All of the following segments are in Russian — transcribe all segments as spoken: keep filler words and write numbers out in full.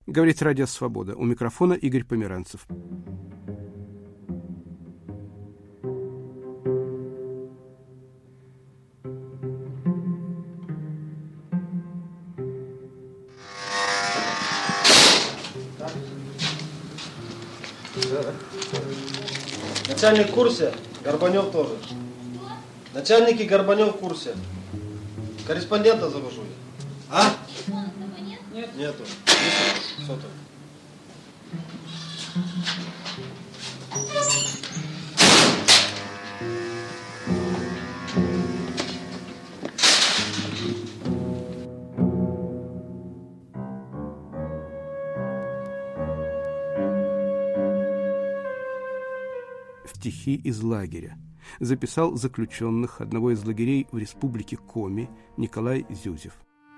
Говорит Радио Свобода. У микрофона Игорь Померанцев. Начальник в курсе, Горбанев тоже. Начальники Горбанев в курсе. Корреспондента завожу я. А? Нет. Нету. Сотовый. Стихи из лагеря. Записал заключенных одного из лагерей в республике Коми Николай Зюзев.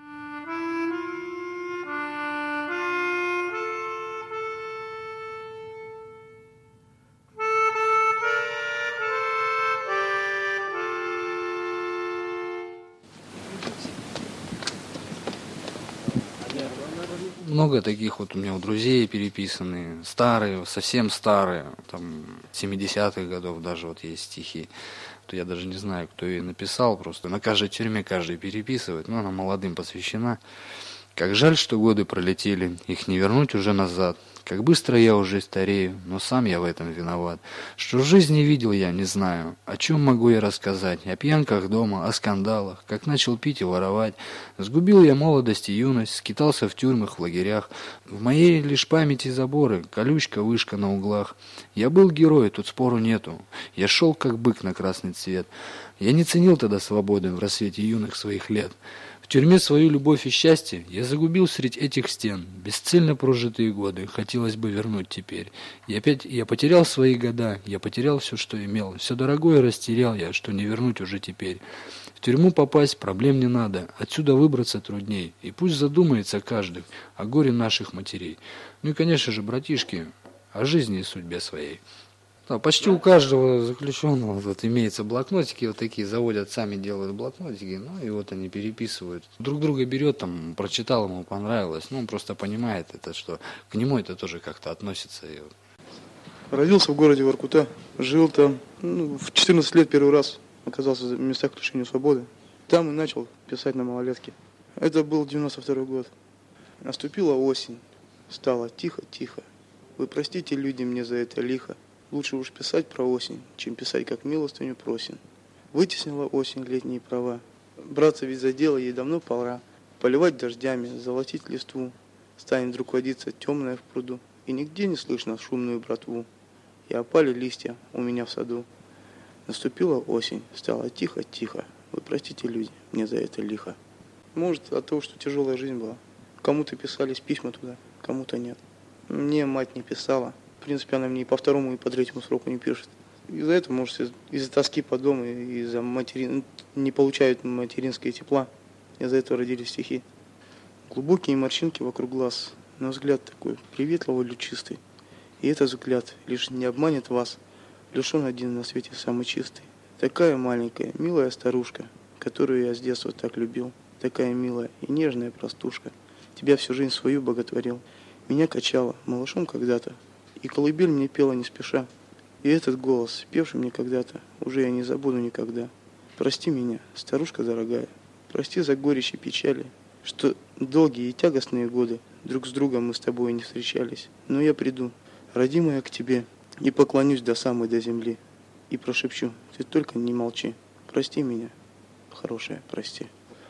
Много таких вот у меня у друзей переписаны, старые, совсем старые, там, семидесятых годов даже вот есть стихи. То я даже не знаю, кто ее написал, просто на каждой тюрьме каждый переписывает, но она молодым посвящена. Как жаль, что годы пролетели, их не вернуть уже назад. Как быстро я уже старею, но сам я в этом виноват. Что в жизни видел я, не знаю. О чем могу я рассказать? О пьянках дома, о скандалах, как начал пить и воровать. Сгубил я молодость и юность, скитался в тюрьмах, в лагерях. В моей лишь памяти заборы, колючка, вышка на углах. Я был герой, тут спору нету. Я шел, как бык на красный цвет. Я не ценил тогда свободы в рассвете юных своих лет. В тюрьме свою любовь и счастье я загубил среди этих стен. Бесцельно прожитые годы хотелось бы вернуть теперь. Я опять я потерял свои года, я потерял все, что имел. Все дорогое растерял я, что не вернуть уже теперь. В тюрьму попасть проблем не надо, отсюда выбраться трудней. И пусть задумается каждый о горе наших матерей. Ну и, конечно же, братишки, о жизни и судьбе своей. Да, почти у каждого заключенного вот имеется блокнотики, вот такие заводят, сами делают блокнотики, ну и вот они переписывают. Друг друга берет, там, прочитал, ему понравилось, ну он просто понимает это, что к нему это тоже как-то относится. И вот. Родился в городе Воркута, жил там, ну, в четырнадцать лет первый раз оказался в местах лишения свободы. Там и начал писать на малолетке. Это был девяносто второй год. Наступила осень, стало тихо-тихо. Вы простите, люди, мне за это лихо. Лучше уж писать про осень, чем писать, как милостыню просим. Вытеснила осень летние права. Браться ведь за дело ей давно пора. Поливать дождями, золотить листву. Станет вдруг водиться темная в пруду. И нигде не слышно шумную братву. И опали листья у меня в саду. Наступила осень, стало тихо-тихо. Вы простите, люди, мне за это лихо. Может, от того, что тяжелая жизнь была. Кому-то писались письма туда, кому-то нет. Мне мать не писала. В принципе, она мне и по второму, и по третьему сроку не пишет. Из-за этого, может, из-за тоски по дому, из-за материн... не получают материнское тепла. Из-за этого родились стихи. Глубокие морщинки вокруг глаз, но взгляд такой приветливый, лучистый. И этот взгляд лишь не обманет вас, лишь он один на свете самый чистый. Такая маленькая, милая старушка, которую я с детства так любил. Такая милая и нежная простушка. Тебя всю жизнь свою боготворил. Меня качала малышом когда-то. И колыбель мне пела не спеша. И этот голос, певший мне когда-то, уже я не забуду никогда. Прости меня, старушка дорогая, прости за горечь и печали, что долгие и тягостные годы друг с другом мы с тобой не встречались. Но я приду, родимая, к тебе, и поклонюсь до самой до земли. И прошепчу, ты только не молчи. Прости меня, хорошая, прости.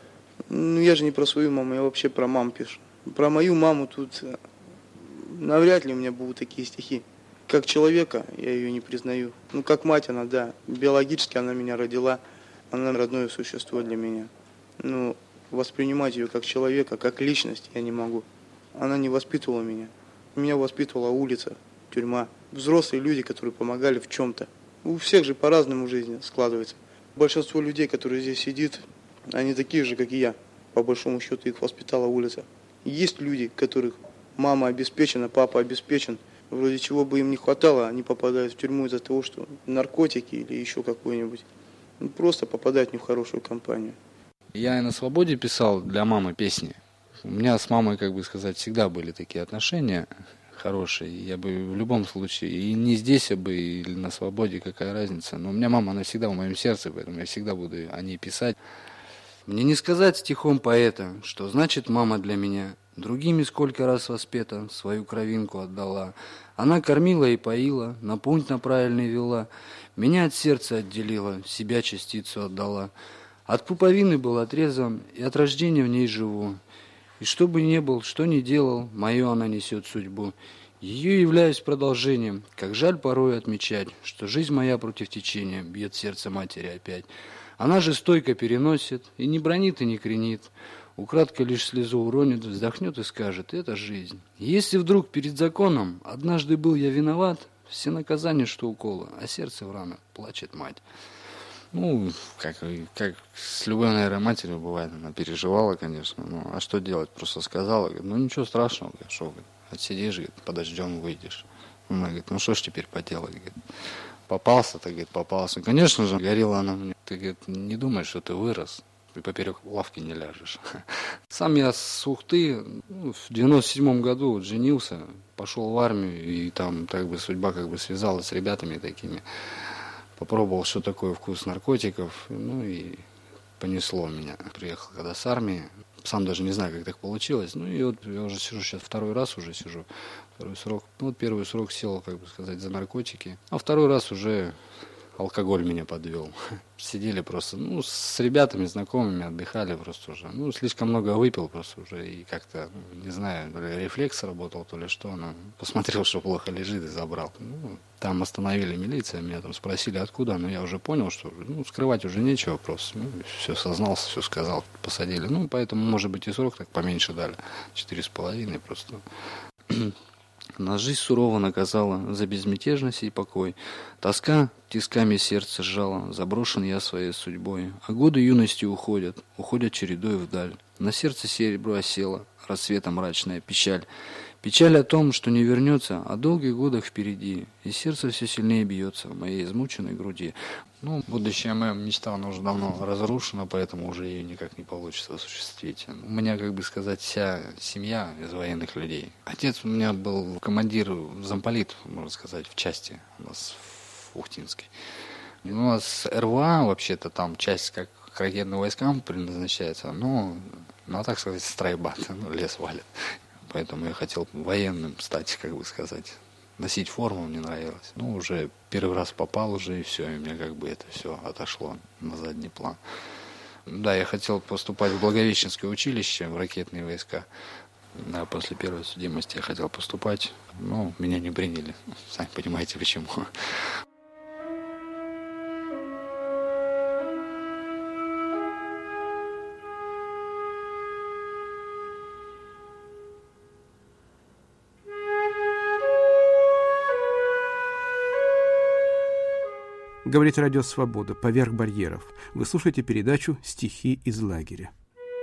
Ну я же не про свою маму, я вообще про маму пишу. Про мою маму тут... Навряд ли у меня будут такие стихи. Как человека я ее не признаю. Ну, как мать она, да. Биологически она меня родила. Она родное существо для меня. Но воспринимать ее как человека, как личность я не могу. Она не воспитывала меня. Меня воспитывала улица, тюрьма. Взрослые люди, которые помогали в чем-то. У всех же по-разному жизни складывается. Большинство людей, которые здесь сидят, они такие же, как и я. По большому счету их воспитала улица. Есть люди, которых мама обеспечена, папа обеспечен. Вроде чего бы им не хватало, они попадают в тюрьму из-за того, что наркотики или еще какой-нибудь. Ну, просто попадают не в хорошую компанию. Я и на свободе писал для мамы песни. У меня с мамой, как бы сказать, всегда были такие отношения хорошие. Я бы в любом случае, и не здесь, а бы, или на свободе, какая разница. Но у меня мама, она всегда в моем сердце, поэтому я всегда буду о ней писать. Мне не сказать стихом поэта, что значит мама для меня. Другими сколько раз воспета, свою кровинку отдала. Она кормила и поила, на путь на правильный вела. Меня от сердца отделила, себя частицу отдала. От пуповины был отрезан, и от рождения в ней живу. И что бы ни был, что ни делал, мою она несет судьбу. Ее являюсь продолжением, как жаль порой отмечать, что жизнь моя против течения бьет сердце матери опять. Она же стойко переносит, и не бранит, и не кренит. Украдко лишь слезу уронит, вздохнет и скажет: это жизнь. Если вдруг перед законом однажды был я виноват, все наказания, что укола, а сердце в ранах плачет мать. Ну, как, как с любой, наверное, матерью бывает, она переживала, конечно. Ну, а что делать? Просто сказала, говорит, ну ничего страшного, говорит, что, говорит, отсидишь, говорит, подождем, выйдешь. Она говорит, ну что ж теперь поделать, говорит. Попался, так, говорит, попался. Конечно же, горела она мне. Ты, говорит, не думай, что ты вырос, ты поперек лавки не ляжешь. Сам я с Ухты ну, в девяносто седьмом году вот, женился, пошел в армию, и там так бы судьба как бы связалась с ребятами такими. Попробовал, что такое вкус наркотиков, ну и понесло меня. Приехал когда с армии, сам даже не знаю, как так получилось. Ну и вот я уже сижу сейчас второй раз уже сижу, второй срок. Ну вот первый срок сел, как бы сказать, за наркотики, а второй раз уже алкоголь меня подвел. Сидели просто, ну, с ребятами, знакомыми, отдыхали просто уже. Ну, слишком много выпил просто уже и как-то, не знаю, то ли рефлекс работал, то ли что. Но посмотрел, что плохо лежит и забрал. Ну, там остановили милиция, меня там спросили, откуда, но я уже понял, что ну, скрывать уже нечего просто. Ну, все сознался, все сказал, посадили. Ну, поэтому, может быть, и срок так поменьше дали. Четыре с половиной просто. Нас жизнь сурово наказала за безмятежность и покой. Тоска тисками сердце сжала, заброшен я своей судьбой. А годы юности уходят, уходят чередой вдаль. На сердце серебро осело, рассветом мрачная печаль. Печаль о том, что не вернется, о долгих годах впереди. И сердце все сильнее бьется в моей измученной груди. Ну, будущая моя мечта, она уже давно разрушена, поэтому уже ее никак не получится осуществить. У меня, как бы сказать, вся семья из военных людей. Отец у меня был командир, замполит, можно сказать, в части у нас в Ухтинской. У нас эр вэ а, вообще-то, там часть как к ракетным войскам предназначается, но, ну, так сказать, стройбат, ну, лес валит. Поэтому я хотел военным стать, как бы сказать. Носить форму мне нравилось. Ну, уже первый раз попал уже, и все, и мне как бы это все отошло на задний план. Да, я хотел поступать в Благовещенское училище, в ракетные войска. Да, после первой судимости я хотел поступать, но меня не приняли. Сами понимаете, почему. Говорит Радио Свобода, поверх барьеров. Вы слушаете передачу «Стихи из лагеря».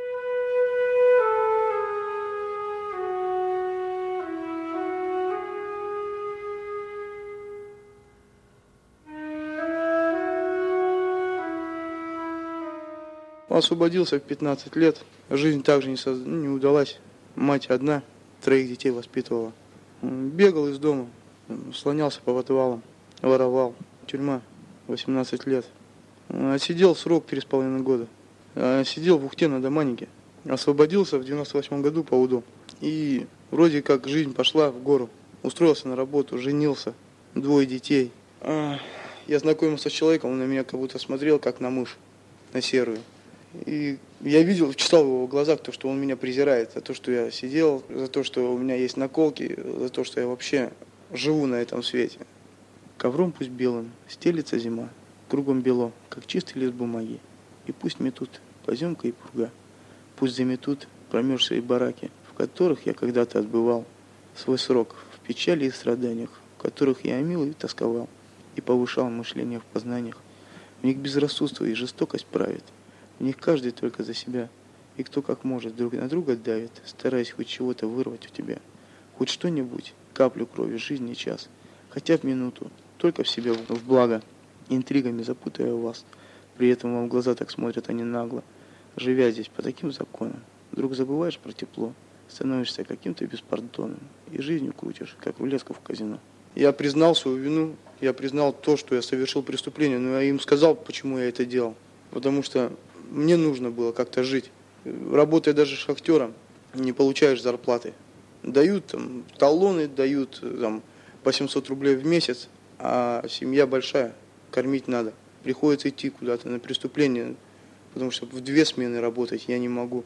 Освободился в пятнадцать лет. Жизнь также не, соз... не удалась. Мать одна, троих детей воспитывала. Бегал из дома, слонялся по подвалам, воровал. Тюрьма. восемнадцать лет. Сидел срок три с половиной года. Сидел в Ухте на Доманике. Освободился в девяносто восьмом году по УДО. И вроде как жизнь пошла в гору. Устроился на работу, женился. Двое детей. Я знакомился с человеком, он на меня как будто смотрел, как на мышь, на серую. И я видел, читал в его глазах то, что он меня презирает. За то, что я сидел, за то, что у меня есть наколки, за то, что я вообще живу на этом свете. Ковром пусть белым стелится зима, кругом бело, как чистый лист бумаги. И пусть метут поземка и пурга, пусть заметут промерзшие бараки, в которых я когда-то отбывал свой срок, в печали и страданиях, в которых я омил и тосковал, и повышал мышление в познаниях. В них безрассудство и жестокость правит, в них каждый только за себя, и кто как может друг на друга давит, стараясь хоть чего-то вырвать у тебя, хоть что-нибудь, каплю крови, жизни час, хотя в минуту, только в себе в благо, интригами запутая вас. При этом вам в глаза так смотрят они нагло, живя здесь по таким законам, Вдруг забываешь про тепло, становишься каким-то беспардонным и жизнью крутишь, как рулетку в казино. Я признал свою вину, я признал то, что я совершил преступление, но я им сказал, почему я это делал. Потому что мне нужно было как-то жить. Работая даже шахтером, не получаешь зарплаты. Дают там талоны, дают там по семьсот рублей в месяц, а семья большая, кормить надо. Приходится идти куда-то на преступление, потому что в две смены работать я не могу.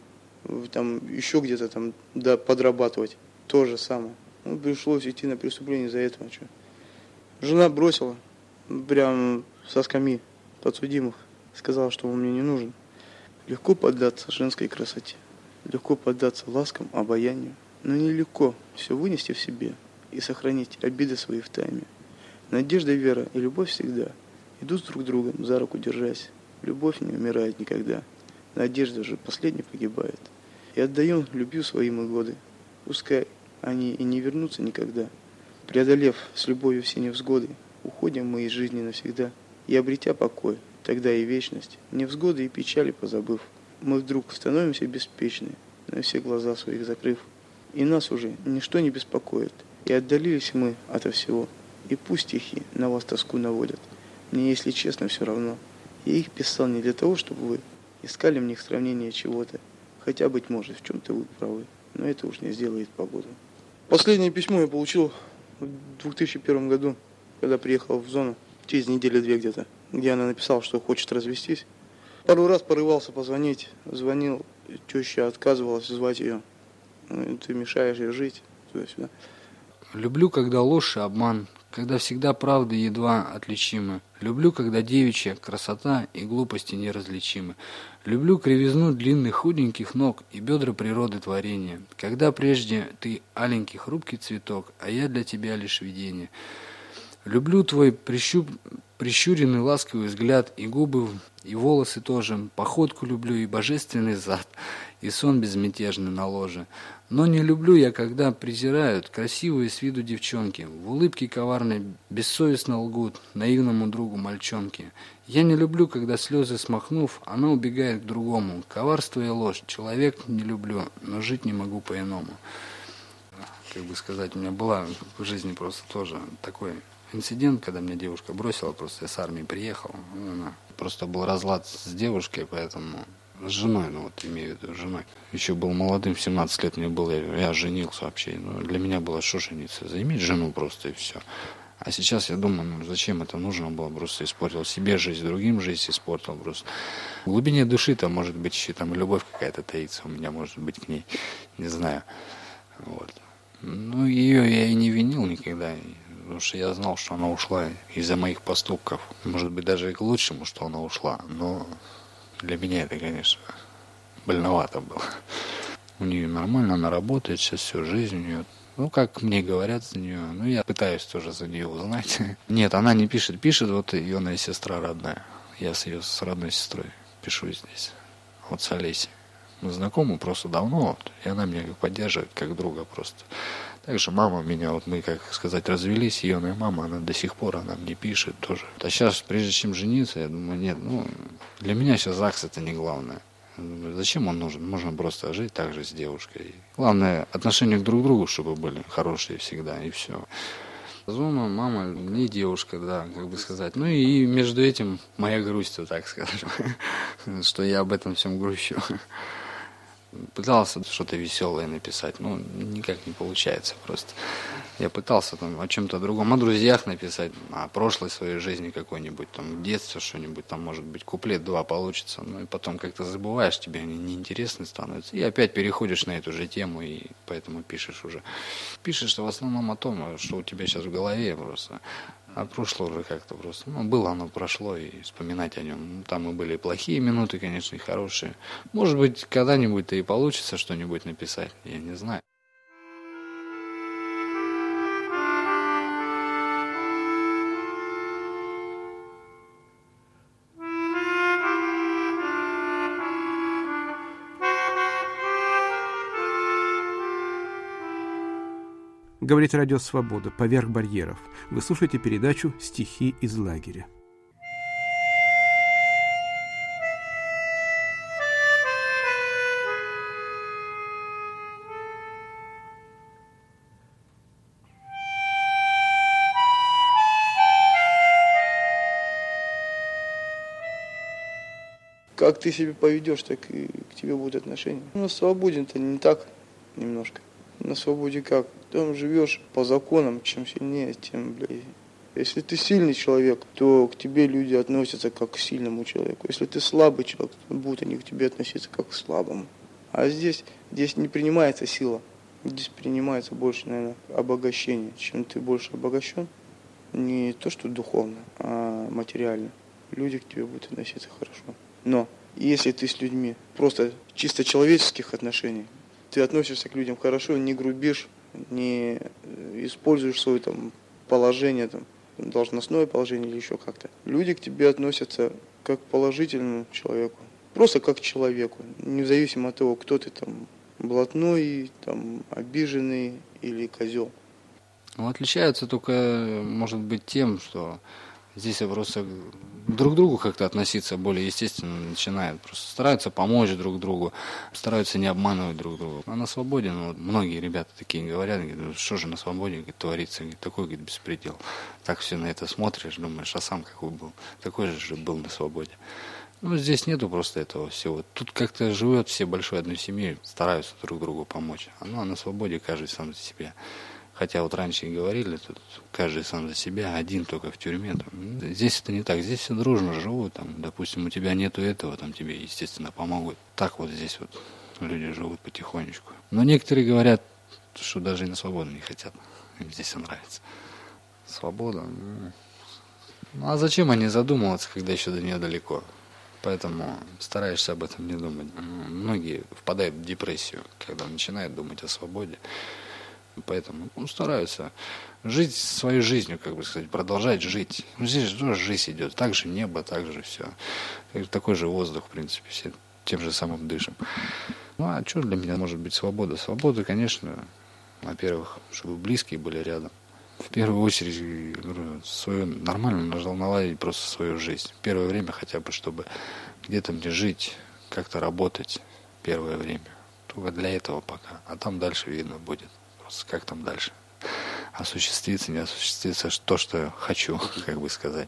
Там еще где-то там да, подрабатывать. То же самое. Ну, пришлось идти на преступление из-за этого. Что? Жена бросила прям со скамьи подсудимых. Сказала, что он мне не нужен. Легко поддаться женской красоте. Легко поддаться ласкам, обаянию. Но нелегко все вынести в себе и сохранить обиды свои в тайме. Надежда, вера и любовь всегда идут друг с другом, за руку держась. Любовь не умирает никогда. Надежда же последней погибает. И отдаем любви свои мы годы. Пускай они и не вернутся никогда. Преодолев с любовью все невзгоды, уходим мы из жизни навсегда. И обретя покой, тогда и вечность, невзгоды и печали позабыв, мы вдруг становимся беспечны, на все глаза своих закрыв. И нас уже ничто не беспокоит, и отдалились мы ото всего. И пусть стихи на вас тоску наводят. Мне, если честно, все равно. Я их писал не для того, чтобы вы искали в них сравнение чего-то. Хотя, быть может, в чем-то вы правы, но это уж не сделает погоду. Последнее письмо я получил в две тысячи первом году, когда приехал в зону, через неделю-две где-то, где она написала, что хочет развестись. Пару раз порывался позвонить, звонил, теща отказывалась звать ее. Ты мешаешь ей жить, туда-сюда. Люблю, когда ложь и обман, когда всегда правда едва отличимы. Люблю, когда девичья красота и глупости неразличимы. Люблю кривизну длинных худеньких ног и бедра природы творения. Когда прежде ты аленький хрупкий цветок, а я для тебя лишь видение. Люблю твой прищу... прищуренный ласковый взгляд, и губы, и волосы тоже. Походку люблю, и божественный зад, и сон безмятежный на ложе. Но не люблю я, когда презирают красивые с виду девчонки, в улыбке коварной бессовестно лгут наивному другу мальчонки. Я не люблю, когда слезы смахнув, она убегает к другому. Коварство и ложь. Человек не люблю, но жить не могу по-иному. Как бы сказать, у меня была в жизни просто тоже такой инцидент, когда меня девушка бросила, просто я с армии приехал. Она, просто был разлад с девушкой, поэтому... С женой, ну вот имею в виду, с женой. Еще был молодым, в семнадцать лет мне было, я, я женился вообще. Ну, для меня было что жениться? Заиметь жену просто и все. А сейчас я думаю, ну зачем это нужно было? Просто испортил себе жизнь, другим жизнь испортил просто. В глубине души там может быть еще там любовь какая-то таится у меня, может быть, к ней. Не знаю. Вот. Ну, ее я и не винил никогда. Потому что я знал, что она ушла из-за моих поступков. Может быть, даже и к лучшему, что она ушла. Но... Для меня это, конечно, больновато было. У нее нормально, она работает, сейчас всю жизнь у нее. Ну, как мне говорят за нее, ну, я пытаюсь тоже за нее узнать. Нет, она не пишет, пишет вот ее сестра родная. Я с ее с родной сестрой пишу здесь, вот с Олесей. Мы знакомы просто давно, вот, и она меня как поддерживает, как друга просто. Также мама меня, вот мы, как сказать, развелись, ее мама, она до сих пор, она мне пишет тоже. А сейчас, прежде чем жениться, я думаю, нет, ну, для меня сейчас ЗАГС это не главное. Думаю, зачем он нужен? Можно просто жить так же с девушкой. Главное, отношения друг к другу, чтобы были хорошие всегда, и все. Зона, мама, не девушка, да, как бы сказать. Ну и между этим моя грусть, вот так скажем, что я об этом всем грущу. Пытался что-то веселое написать, но никак не получается просто. Я пытался там о чем-то другом, о друзьях написать, о прошлой своей жизни какой-нибудь, там, в детстве что-нибудь, там, может быть, куплет-два получится, ну и потом как-то забываешь, тебе они неинтересны становятся, и опять переходишь на эту же тему, и поэтому пишешь уже. Пишешь в основном о том, что у тебя сейчас в голове просто. А прошлое уже как-то просто, ну, было оно, прошло, и вспоминать о нем. Там и были плохие минуты, конечно, и хорошие. Может быть, когда-нибудь-то и получится что-нибудь написать, я не знаю. Говорит Радио Свобода, «Поверх барьеров». Вы слушаете передачу «Стихи из лагеря». как ты себя поведешь, так и к тебе будут отношения. На свободе-то не так немножко. На свободе как? Там живешь по законам, чем сильнее, тем, блядь. Если ты сильный человек, то к тебе люди относятся как к сильному человеку. Если ты слабый человек, то будут они к тебе относиться как к слабому. А здесь, здесь не принимается сила. Здесь принимается больше, наверное, обогащение. Чем ты больше обогащен, не то что духовно, а материально, люди к тебе будут относиться хорошо. Но если ты с людьми просто чисто человеческих отношений, ты относишься к людям хорошо, не грубишь, не используешь свое там положение, там, должностное положение или еще как-то. Люди к тебе относятся как к положительному человеку. Просто как к человеку. Независимо от того, кто ты там, блатной, там, обиженный или козел. Ну, отличаются только, может быть, тем, что здесь просто друг к другу как-то относиться более естественно начинают. Просто стараются помочь друг другу, стараются не обманывать друг друга. А на свободе, ну, многие ребята такие говорят, говорят, ну, что же на свободе, говорит, творится, говорит, такой, говорит, беспредел. Так все на это смотришь, думаешь, а сам какой был, такой же был на свободе. Ну, здесь нету просто этого всего. Тут как-то живет все большой одной семьей, стараются друг другу помочь. А, ну, а на свободе каждый сам за себя. Хотя вот раньше и говорили, тут каждый сам за себя, один только в тюрьме. Там. Здесь это не так, здесь все дружно живут. Там, допустим, у тебя нету этого, там тебе, естественно, помогут. Так вот здесь вот люди живут потихонечку. Но некоторые говорят, что даже и на свободу не хотят. Им здесь нравится. Свобода. Ну, а зачем они задумываться, когда еще до нее далеко? Поэтому стараешься об этом не думать. Многие впадают в депрессию, когда начинают думать о свободе. Поэтому ну, стараются жить своей жизнью, как бы сказать, продолжать жить. Ну, здесь же тоже жизнь идет. Так же небо, так же все. Такой же воздух, в принципе, все тем же самым дышим. Ну, а что для меня может быть свобода? Свобода, конечно, во-первых, чтобы близкие были рядом. В первую очередь, говорю, свою, нормально нужно наладить просто свою жизнь. Первое время хотя бы, чтобы где-то мне жить, как-то работать первое время. Только для этого пока. А там дальше видно будет. Как там дальше осуществится, не осуществится то, что я хочу, как бы сказать.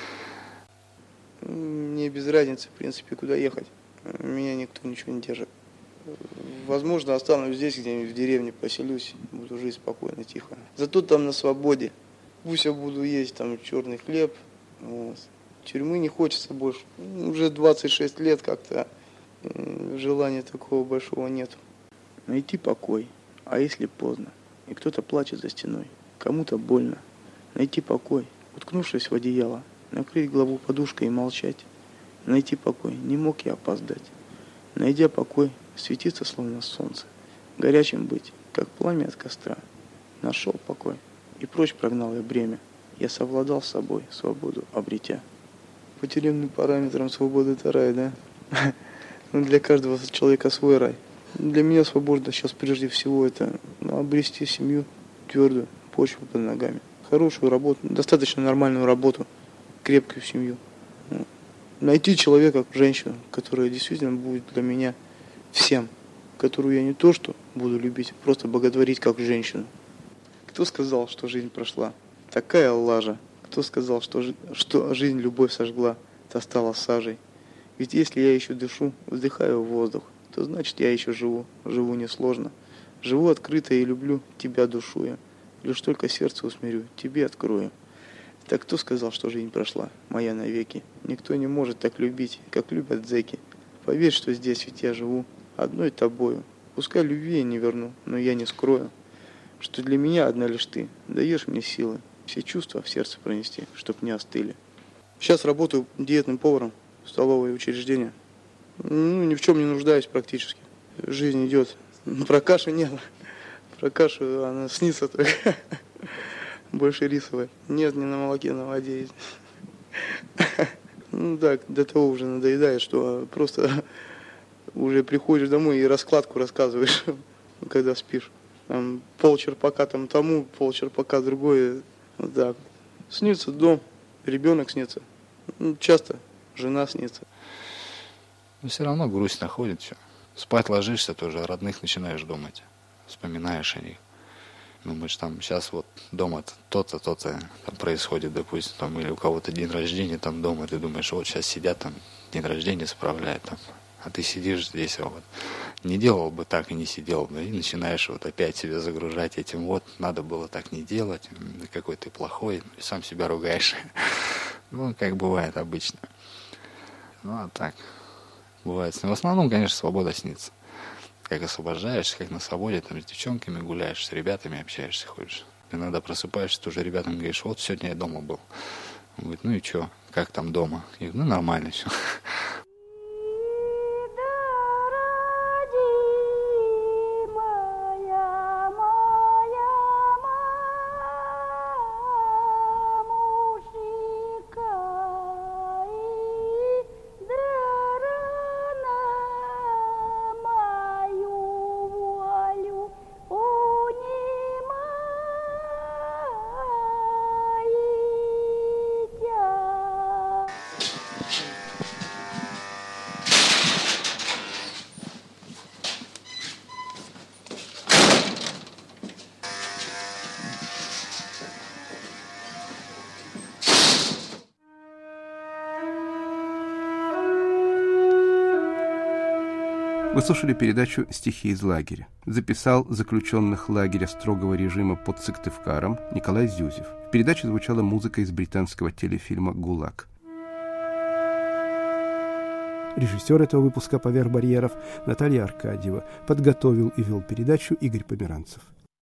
Мне без разницы, в принципе, куда ехать. Меня никто ничего не держит. Возможно, останусь здесь, где-нибудь в деревне, поселюсь, буду жить спокойно, тихо. Зато там на свободе. Пусть я буду есть там черный хлеб. Вот. Тюрьмы не хочется больше. Уже двадцать шесть лет как-то желания такого большого нету. Найти покой. А если поздно, и кто-то плачет за стеной, кому-то больно, найти покой, уткнувшись в одеяло, накрыть голову подушкой и молчать. Найти покой, не мог я опоздать. Найдя покой, светиться словно солнце, горячим быть, как пламя от костра. Нашел покой, и прочь прогнал я бремя. Я совладал с собой, свободу обретя. По тюремным параметрам свобода это рай, да? Но для каждого человека свой рай. Для меня свобода сейчас прежде всего это обрести семью, твердую почву под ногами, хорошую работу, достаточно нормальную работу, крепкую семью. Найти человека, женщину, которая действительно будет для меня всем, которую я не то что буду любить, просто боготворить как женщину. Кто сказал, что жизнь прошла? Такая лажа. Кто сказал, что, что жизнь любовь сожгла, та стала сажей? Ведь если я еще дышу, вдыхаю воздух, то значит я еще живу, живу несложно. Живу открыто и люблю тебя душою. Лишь только сердце усмирю, тебе открою. Так кто сказал, что жизнь прошла, моя навеки? Никто не может так любить, как любят зэки. Поверь, что здесь ведь я живу одной тобою. Пускай любви я не верну, но я не скрою, что для меня одна лишь ты даешь мне силы все чувства в сердце пронести, чтоб не остыли. Сейчас работаю диетным поваром в столовое учреждение. Ну, ни в чем не нуждаюсь практически. Жизнь идет. Про кашу нет. Про кашу она снится только. Больше рисовая. Нет, не на молоке, на воде есть. Ну так, до того уже надоедает, что просто уже приходишь домой и раскладку рассказываешь, когда спишь. Там пол черпака там тому, пол черпака другое. Вот так. Снится дом, ребенок снится. Ну, часто жена снится. Но все равно грусть находит все. Спать ложишься, тоже о родных начинаешь думать. Вспоминаешь о них. Думаешь, там сейчас вот дома то-то, то-то там происходит, допустим, там, или у кого-то день рождения там дома, ты думаешь, вот сейчас сидят там день рождения справляет там. А ты сидишь здесь, вот, не делал бы так и не сидел бы, и начинаешь вот опять себя загружать этим, вот, надо было так не делать, какой ты плохой, и сам себя ругаешь. Ну, как бывает обычно. Ну, а так, бывает. В основном, конечно, свобода снится. Как освобождаешься, как на свободе, там, с девчонками гуляешь, с ребятами общаешься, ходишь. Иногда просыпаешься, тоже ребятам говоришь, вот, сегодня я дома был. Он говорит, ну и что, как там дома? Я говорю, ну, нормально все. Вы слушали передачу «Стихи из лагеря». Записал заключенных лагеря строгого режима под Сыктывкаром Николай Зюзев. В передаче звучала музыка из британского телефильма «ГУЛАГ». Режиссер этого выпуска «Поверх барьеров» Наталья Аркадьева. Подготовил и вел передачу Игорь Померанцев.